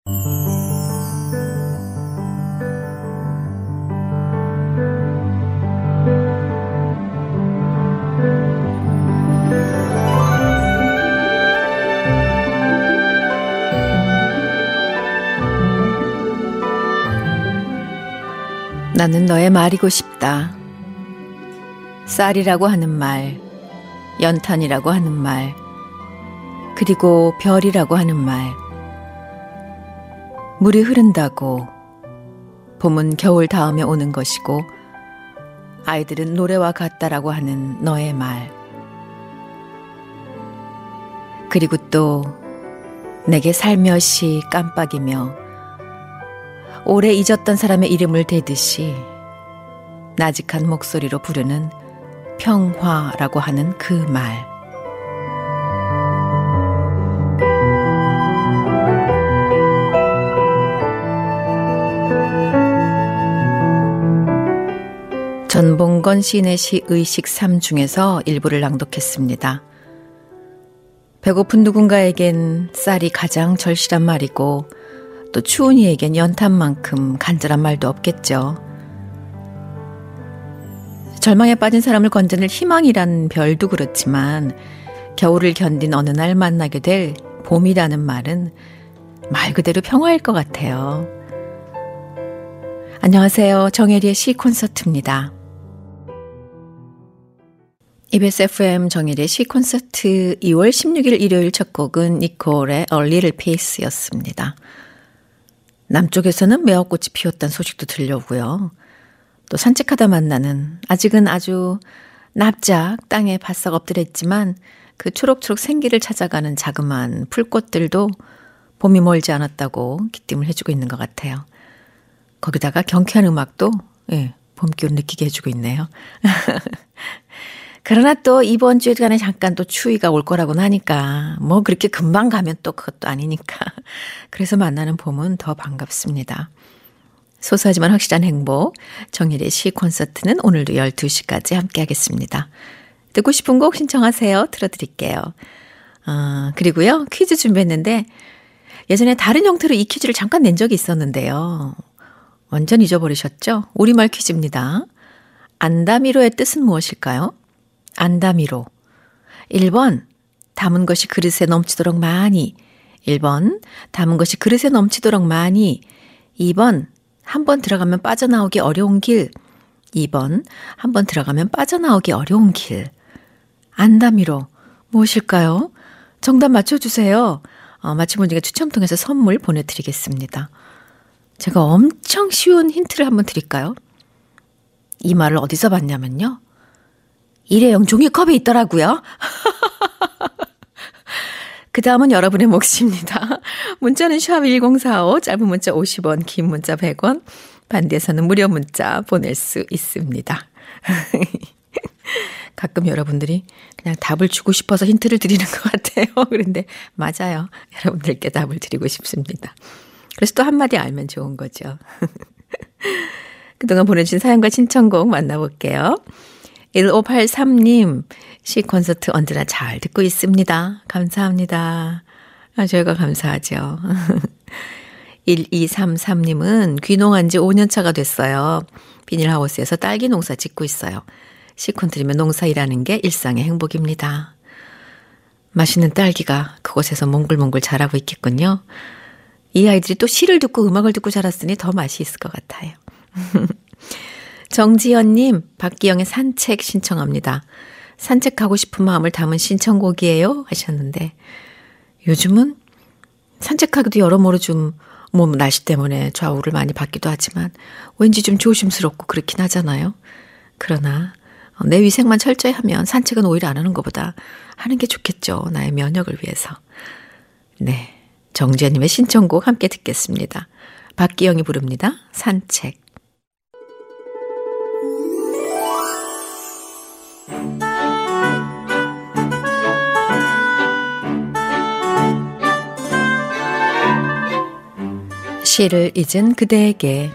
나는 너의 말이고 싶다. 쌀이라고 하는 말, 연탄이라고 하는 말, 그리고 별이라고 하는 말. 물이 흐른다고 봄은 겨울 다음에 오는 것이고 아이들은 노래와 같다라고 하는 너의 말. 그리고 또 내게 살며시 깜빡이며 오래 잊었던 사람의 이름을 대듯이 나직한 목소리로 부르는 평화라고 하는 그 말. 전봉건 시인의 시 의식 3 중에서 일부를 낭독했습니다. 배고픈 누군가에겐 쌀이 가장 절실한 말이고 또 추운 이에겐 연탄만큼 간절한 말도 없겠죠. 절망에 빠진 사람을 건져낼 희망이란 별도 그렇지만 겨울을 견딘 어느 날 만나게 될 봄이라는 말은 말 그대로 평화일 것 같아요. 안녕하세요. 정혜리의 시 콘서트입니다. EBS FM 정혜리의 시 콘서트 2월 16일 일요일 첫 곡은 니콜의 A Little Pace였습니다. 남쪽에서는 매화꽃이 피었다는 소식도 들려오고요. 또 산책하다 만나는 아직은 아주 납작 땅에 바싹 엎드렸지만 그 초록초록 생기를 찾아가는 자그마한 풀꽃들도 봄이 멀지 않았다고 기쁨을 해주고 있는 것 같아요. 거기다가 경쾌한 음악도 봄 기운 느끼게 해주고 있네요. 그러나 또 이번 주간에 잠깐 또 추위가 올 거라고는 하니까 뭐 그렇게 금방 가면 또 그것도 아니니까 그래서 만나는 봄은 더 반갑습니다. 소소하지만 확실한 행복 정혜리의 시 콘서트는 오늘도 12시까지 함께 하겠습니다. 듣고 싶은 곡 신청하세요. 틀어드릴게요. 그리고요 퀴즈 준비했는데 예전에 다른 형태로 이 퀴즈를 잠깐 낸 적이 있었는데요. 완전 잊어버리셨죠? 우리말 퀴즈입니다. 안다미로의 뜻은 무엇일까요? 안다미로. 1번 담은 것이 그릇에 넘치도록 많이. 1번 담은 것이 그릇에 넘치도록 많이. 2번 한 번 들어가면 빠져나오기 어려운 길. 2번 한 번 들어가면 빠져나오기 어려운 길. 안다미로 무엇일까요? 정답 맞춰주세요. 맞힌 분 중에 추첨 통해서 선물 보내드리겠습니다. 제가 엄청 쉬운 힌트를 한번 드릴까요? 이 말을 어디서 봤냐면요. 일회용 종이컵에 있더라고요. 그 다음은 여러분의 몫입니다. 문자는 샵 1045, 짧은 문자 50원, 긴 문자 100원, 반대에서는 무료 문자 보낼 수 있습니다. 가끔 여러분들이 그냥 답을 주고 싶어서 힌트를 드리는 것 같아요. 그런데 맞아요. 여러분들께 답을 드리고 싶습니다. 그래서 또 한마디 알면 좋은 거죠. 그동안 보내주신 사연과 신청곡 만나볼게요. 1583님, 시 콘서트 언제나 잘 듣고 있습니다. 감사합니다. 저희가 감사하죠. 1233님은 귀농한 지 5년 차가 됐어요. 비닐하우스에서 딸기 농사 짓고 있어요. 시콘 들으면 농사 일하는 게 일상의 행복입니다. 맛있는 딸기가 그곳에서 몽글몽글 자라고 있겠군요. 이 아이들이 또 시를 듣고 음악을 듣고 자랐으니 더 맛이 있을 것 같아요. 정지연님, 박기영의 산책 신청합니다. 산책하고 싶은 마음을 담은 신청곡이에요 하셨는데 요즘은 산책하기도 여러모로 좀 날씨 때문에 좌우를 많이 받기도 하지만 왠지 좀 조심스럽고 그렇긴 하잖아요. 그러나 내 위생만 철저히 하면 산책은 오히려 안 하는 것보다 하는 게 좋겠죠. 나의 면역을 위해서. 네, 정지연님의 신청곡 함께 듣겠습니다. 박기영이 부릅니다. 산책. 시를 잊은 그대에게.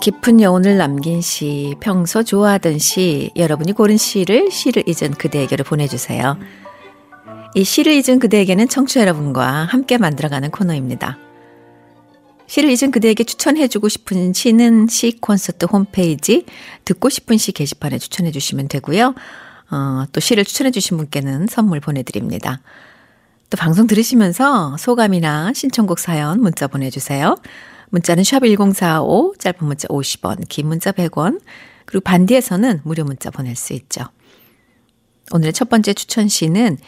깊은 여운을 남긴 시, 평소 좋아하던 시, 여러분이 고른 시를 잊은 그대에게로 보내주세요. 이 시를 잊은 그대에게는 청취자 여러분과 함께 만들어가는 코너입니다. 시를 잊은 그대에게 추천해주고 싶은 시는 시 콘서트 홈페이지 듣고 싶은 시 게시판에 추천해 주시면 되고요. 또 시를 추천해 주신 분께는 선물 보내드립니다. 또 방송 들으시면서 소감이나 신청곡 사연 문자 보내주세요. 문자는 샵 1045, 짧은 문자 50원, 긴 문자 100원, 그리고 반디에서는 무료 문자 보낼 수 있죠. 오늘의 첫 번째 추천 시는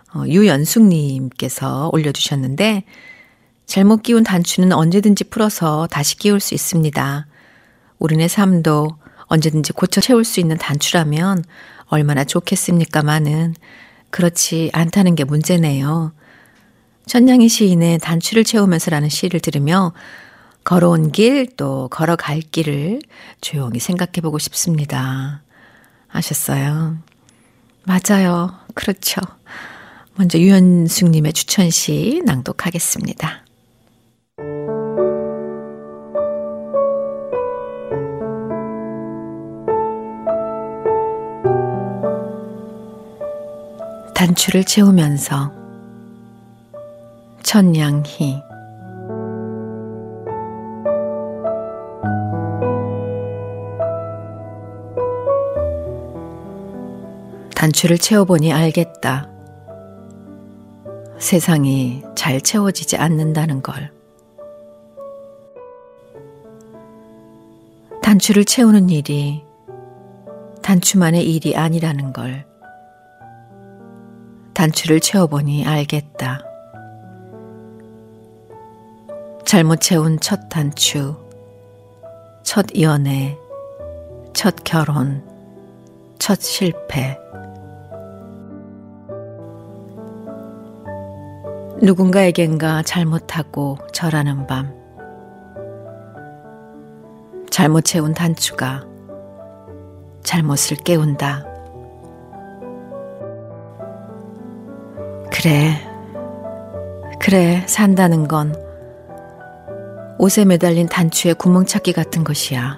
유연숙님께서 올려주셨는데, 잘못 끼운 단추는 언제든지 풀어서 다시 끼울 수 있습니다. 우리네 삶도 언제든지 고쳐 채울 수 있는 단추라면 얼마나 좋겠습니까마는 그렇지 않다는 게 문제네요. 천냥이 시인의 단추를 채우면서라는 시를 들으며 걸어온 길 또 걸어갈 길을 조용히 생각해보고 싶습니다. 하셨어요. 맞아요. 그렇죠. 먼저 유연숙님의 추천시 낭독하겠습니다. 단추를 채우면서 천냥희. 단추를 채워보니 알겠다. 세상이 잘 채워지지 않는다는 걸. 단추를 채우는 일이 단추만의 일이 아니라는 걸. 단추를 채워보니 알겠다. 잘못 채운 첫 단추, 첫 연애, 첫 결혼, 첫 실패. 누군가에겐가 잘못하고 절하는 밤. 잘못 채운 단추가 잘못을 깨운다. 그래, 산다는 건 옷에 매달린 단추의 구멍찾기 같은 것이야.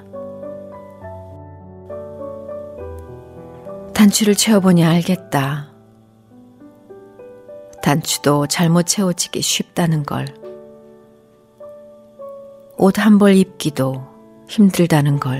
단추를 채워보니 알겠다. 단추도 잘못 채워지기 쉽다는 걸. 옷 한 벌 입기도 힘들다는 걸.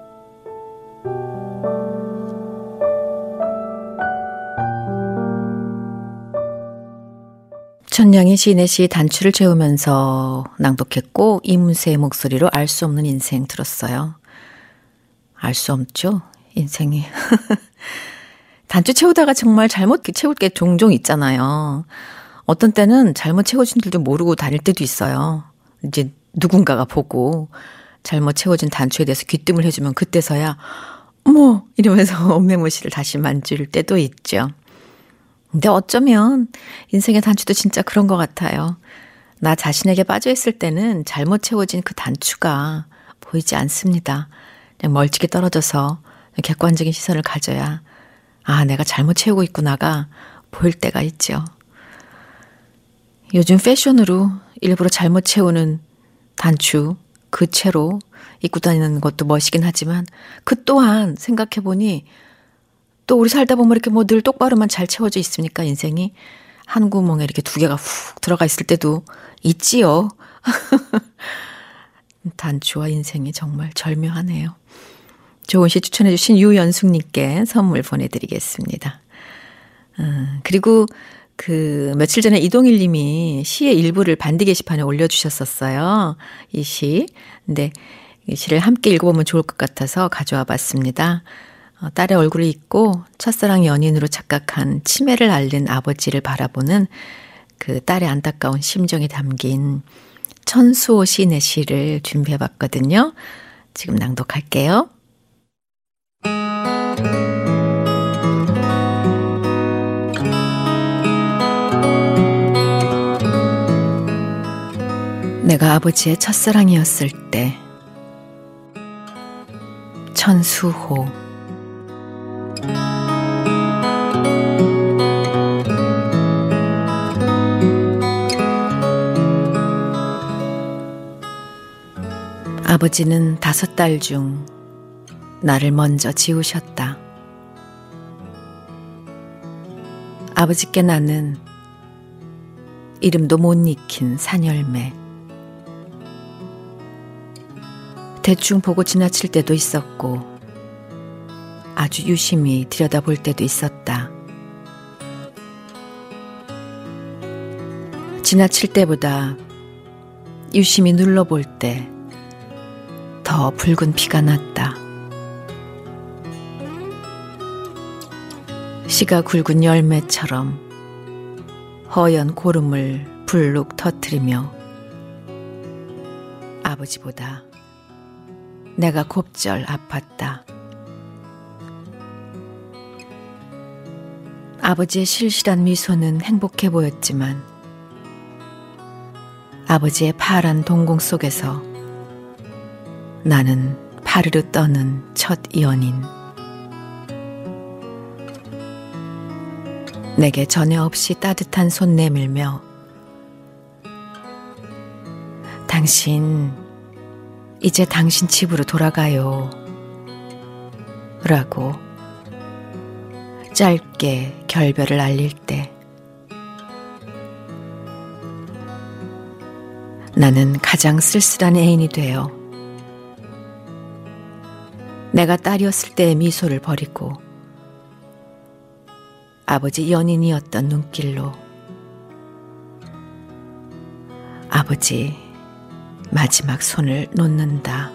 천냥이 시인의 시 단추를 채우면서 낭독했고, 이문세의 목소리로 알 수 없는 인생 들었어요. 알 수 없죠? 인생이. 단추 채우다가 정말 잘못 채울 게 종종 있잖아요. 어떤 때는 잘못 채워진 줄도 모르고 다닐 때도 있어요. 이제 누군가가 보고 잘못 채워진 단추에 대해서 귀뜸을 해주면 그때서야 어머 이러면서 옷매무시를 다시 만질 때도 있죠. 근데 어쩌면 인생의 단추도 진짜 그런 것 같아요. 나 자신에게 빠져있을 때는 잘못 채워진 그 단추가 보이지 않습니다. 그냥 멀찍이 떨어져서 객관적인 시선을 가져야 내가 잘못 채우고 있구나가 보일 때가 있죠. 요즘 패션으로 일부러 잘못 채우는 단추 그 채로 입고 다니는 것도 멋이긴 하지만 그 또한 생각해보니 또 우리 살다 보면 이렇게 뭐 늘 똑바로만 잘 채워져 있으니까 인생이 한 구멍에 이렇게 두 개가 훅 들어가 있을 때도 있지요. 단추와 인생이 정말 절묘하네요. 좋은 시 추천해 주신 유연숙님께 선물 보내드리겠습니다. 그리고 며칠 전에 이동일 님이 시의 일부를 반디 게시판에 올려주셨었어요. 이 시. 근데 이 시를 함께 읽어보면 좋을 것 같아서 가져와 봤습니다. 딸의 얼굴을 잊고 첫사랑 연인으로 착각한 치매를 앓는 아버지를 바라보는 그 딸의 안타까운 심정이 담긴 천수호 시인의 시를 준비해봤거든요. 지금 낭독할게요. 내가 아버지의 첫사랑이었을 때 천수호. 아버지는 5딸 중 나를 먼저 지우셨다. 아버지께 나는 이름도 못 익힌 산열매. 대충 보고 지나칠 때도 있었고 아주 유심히 들여다볼 때도 있었다. 지나칠 때보다 유심히 눌러볼 때 더 붉은 피가 났다. 씨가 굵은 열매처럼 허연 고름을 불룩 터뜨리며 아버지보다 내가 곱절 아팠다. 아버지의 실실한 미소는 행복해 보였지만 아버지의 파란 동공 속에서 나는 파르르 떠는 첫 연인. 내게 전혀 없이 따뜻한 손 내밀며 당신 이제 당신 집으로 돌아가요 라고 짧게 결별을 알릴 때 나는 가장 쓸쓸한 애인이 되어 내가 딸이었을 때의 미소를 버리고 아버지 연인이었던 눈길로 아버지 마지막 손을 놓는다.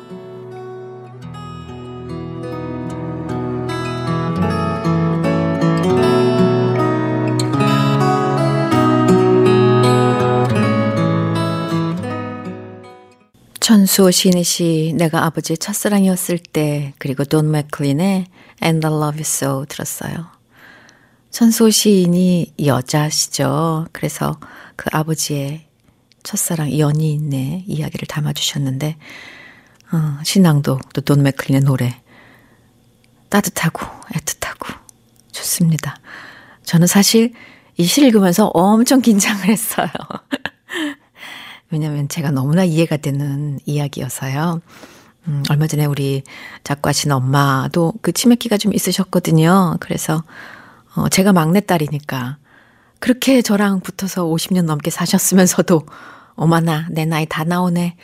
천수호 시인의 시 내가 아버지의 첫사랑이었을 때 그리고 돈 맥클린의 And I Love You So 들었어요. 천수호 시인이 여자시죠. 그래서 그 아버지의 첫사랑 연인의 이야기를 담아주셨는데 신앙도 또 돈 맥클린의 노래 따뜻하고 애틋하고 좋습니다. 저는 사실 이 시를 읽으면서 엄청 긴장을 했어요. 왜냐하면 제가 너무나 이해가 되는 이야기여서요. 얼마 전에 우리 작가신 엄마도 그 치매기가 좀 있으셨거든요. 그래서 제가 막내딸이니까 그렇게 저랑 붙어서 50년 넘게 사셨으면서도 어머나 내 나이 다 나오네.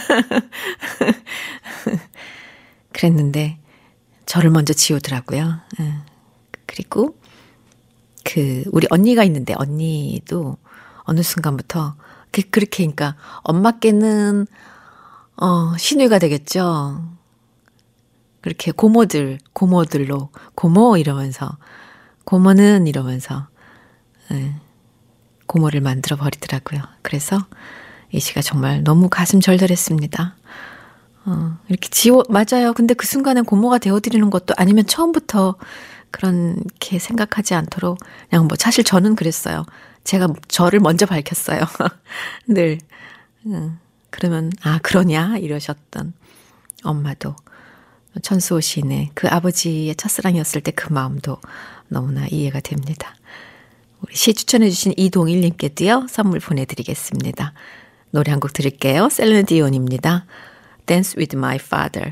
그랬는데 저를 먼저 지우더라고요. 그리고 우리 언니가 있는데 언니도 어느 순간부터 그렇게 그러니까 엄마께는 신우이가 되겠죠. 그렇게 고모들로 고모 이러면서 고모는 이러면서 고모를 만들어 버리더라고요. 그래서 이 시가 정말 너무 가슴 절절했습니다. 이렇게 맞아요. 근데 그 순간에 고모가 되어드리는 것도 아니면 처음부터 그렇게 생각하지 않도록 그냥 사실 저는 그랬어요. 제가 저를 먼저 밝혔어요. 늘. 그러면 그러냐 이러셨던 엄마도 천수호 시인의 그 아버지의 첫사랑이었을 때 그 마음도 너무나 이해가 됩니다. 우리 시 추천해 주신 이동일님께도요. 선물 보내드리겠습니다. 노래 한 곡 들을게요. 셀린 디온입니다. Dance with my father.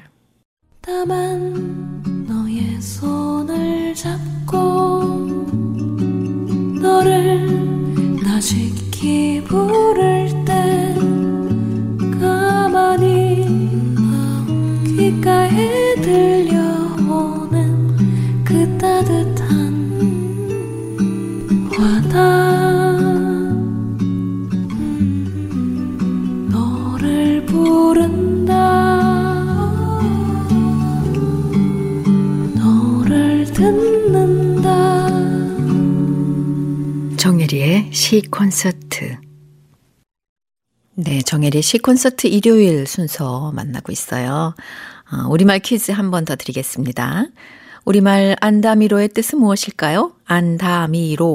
다만 너의 손을 잡고 너를 다시키 부를 때 가만히 귓가에 들려오는 그 따뜻한 와닿아 너를 부른다 너를 듣는다. 정혜리의 시 콘서트. 네, 정혜리의 시 콘서트 일요일 순서 만나고 있어요. 우리말 퀴즈 한 번 더 드리겠습니다. 우리말 안다미로의 뜻은 무엇일까요? 안다미로.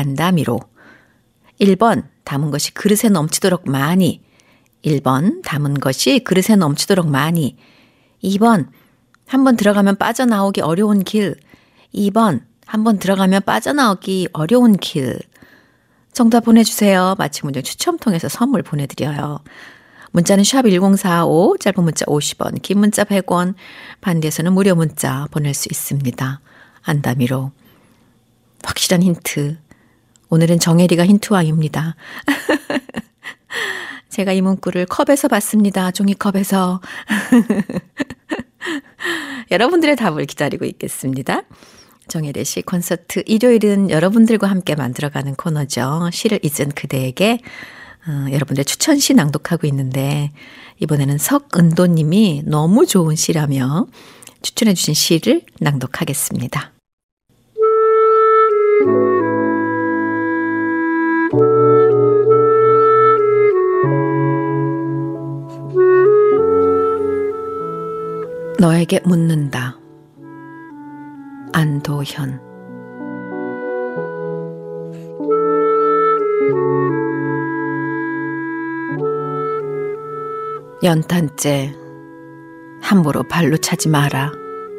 1번 담은 것이 그릇에 넘치도록 많이. 1번 담은 것이 그릇에 넘치도록 많이. 2번 한 번 들어가면 빠져나오기 어려운 길. 2번 한 번 들어가면 빠져나오기 어려운 길. 정답 보내주세요. 맞힌 문제 추첨 통해서 선물 보내드려요. 문자는 샵 1045, 짧은 문자 50원, 긴 문자 100원, 반대에서는 무료 문자 보낼 수 있습니다. 안다미로. 확실한 힌트. 오늘은 정혜리가 힌트왕입니다. 제가 이 문구를 컵에서 봤습니다. 종이컵에서. 여러분들의 답을 기다리고 있겠습니다. 정혜리 씨 콘서트 일요일은 여러분들과 함께 만들어가는 코너죠. 시를 잊은 그대에게 여러분들의 추천시 낭독하고 있는데 이번에는 석은도님이 너무 좋은 시라며 추천해 주신 시를 낭독하겠습니다. 너에게 묻는다. 안도현. 연탄재 함부로 발로 차지 마라.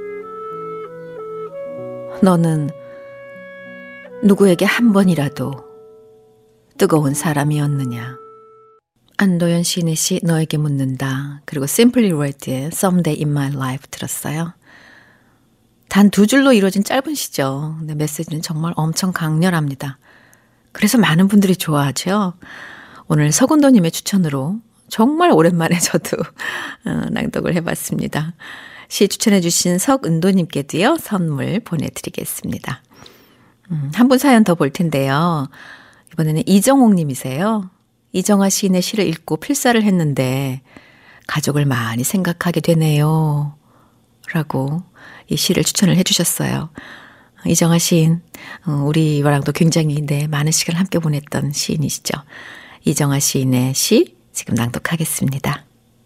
너는 누구에게 한 번이라도 뜨거운 사람이었느냐. 안도현 시인의 시 너에게 묻는다. 그리고 Simply Red의 Someday in My Life 들었어요. 단 2줄로 이루어진 짧은 시죠. 근데 메시지는 정말 엄청 강렬합니다. 그래서 많은 분들이 좋아하죠. 오늘 서군도님의 추천으로 정말 오랜만에 저도 낭독을 해봤습니다. 시 추천해 주신 석은도님께도요. 선물 보내드리겠습니다. 한 분 사연 더 볼 텐데요. 이번에는 이정옥님이세요. 이정아 시인의 시를 읽고 필사를 했는데 가족을 많이 생각하게 되네요. 라고 이 시를 추천을 해주셨어요. 이정아 시인, 우리와랑도 굉장히 많은 시간을 함께 보냈던 시인이시죠. 이정아 시인의 시 지금 낭독하겠습니다.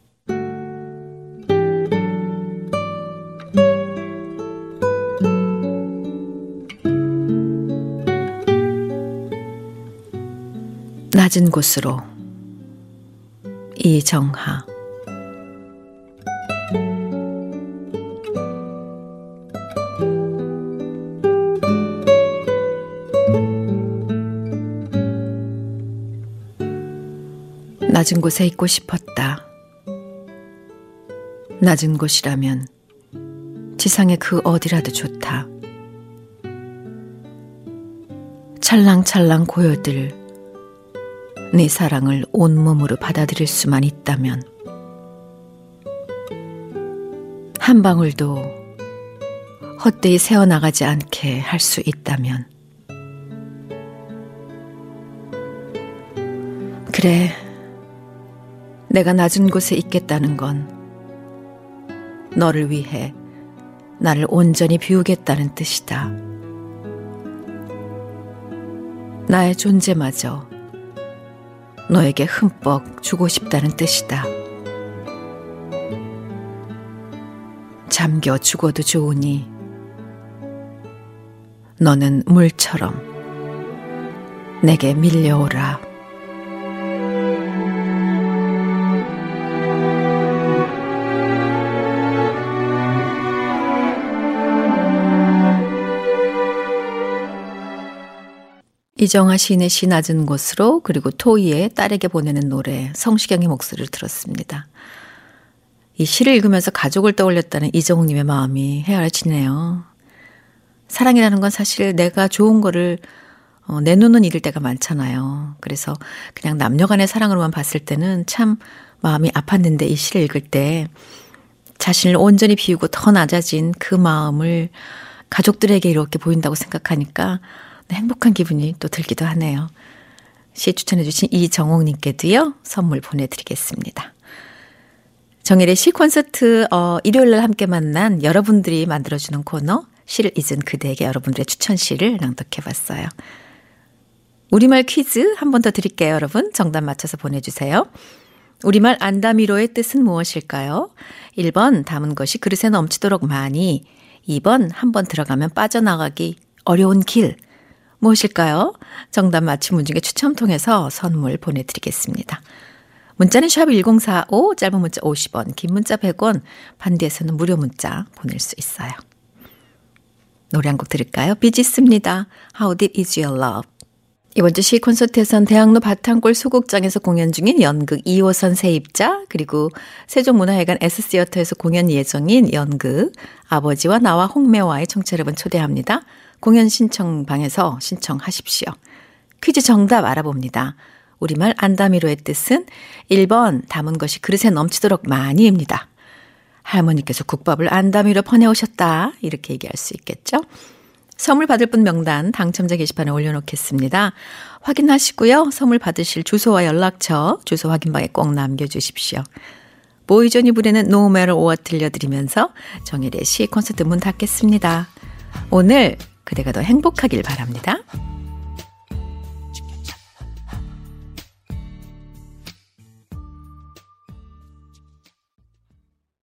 낮은 곳으로. 이정하. 낮은 곳에 있고 싶었다. 낮은 곳이라면 지상의 그 어디라도 좋다. 찰랑찰랑 고요들 네 사랑을 온몸으로 받아들일 수만 있다면, 한 방울도 헛되이 새어나가지 않게 할 수 있다면, 그래, 내가 낮은 곳에 있겠다는 건 너를 위해 나를 온전히 비우겠다는 뜻이다. 나의 존재마저 너에게 흠뻑 주고 싶다는 뜻이다. 잠겨 죽어도 좋으니 너는 물처럼 내게 밀려오라. 이정아 시인의 시 낮은 곳으로, 그리고 토이의 딸에게 보내는 노래, 성시경의 목소리를 들었습니다. 이 시를 읽으면서 가족을 떠올렸다는 이정욱님의 마음이 헤아려지네요. 사랑이라는 건 사실 내가 좋은 거를 내 눈은 잃을 때가 많잖아요. 그래서 그냥 남녀 간의 사랑으로만 봤을 때는 참 마음이 아팠는데, 이 시를 읽을 때 자신을 온전히 비우고 더 낮아진 그 마음을 가족들에게 이렇게 보인다고 생각하니까 행복한 기분이 또 들기도 하네요. 시 추천해 주신 이정옥님께도요. 선물 보내드리겠습니다. 정일의 시 콘서트 일요일날 함께 만난 여러분들이 만들어주는 코너, 시를 잊은 그대에게 여러분들의 추천 시를 낭독해봤어요. 우리말 퀴즈 한 번 더 드릴게요. 여러분 정답 맞춰서 보내주세요. 우리말 안다미로의 뜻은 무엇일까요? 1번 담은 것이 그릇에 넘치도록 많이, 2번 한 번 들어가면 빠져나가기 어려운 길. 무엇일까요? 정답 맞힌 분 중에 추첨 통해서 선물 보내드리겠습니다. 문자는 샵 1045, 짧은 문자 50원, 긴 문자 100원, 반대에서는 무료 문자 보낼 수 있어요. 노래 한 곡 들을까요? 비지스입니다. How deep is your love? 이번 주 시 콘서트에선 대학로 바탕골 소극장에서 공연 중인 연극 2호선 세입자, 그리고 세종문화회관 S시어터에서 공연 예정인 연극 아버지와 나와 홍매화의 청취자 여러분 초대합니다. 공연 신청방에서 신청하십시오. 퀴즈 정답 알아봅니다. 우리말 안다미로의 뜻은 1번 담은 것이 그릇에 넘치도록 많이입니다. 할머니께서 국밥을 안다미로 퍼내오셨다, 이렇게 얘기할 수 있겠죠. 선물 받을 분 명단 당첨자 게시판에 올려놓겠습니다. 확인하시고요. 선물 받으실 주소와 연락처, 주소 확인방에 꼭 남겨주십시오. 보이존이 부르는 No Matter What 들려드리면서 정일의 시 콘서트 문 닫겠습니다. 오늘 그대가 더 행복하길 바랍니다.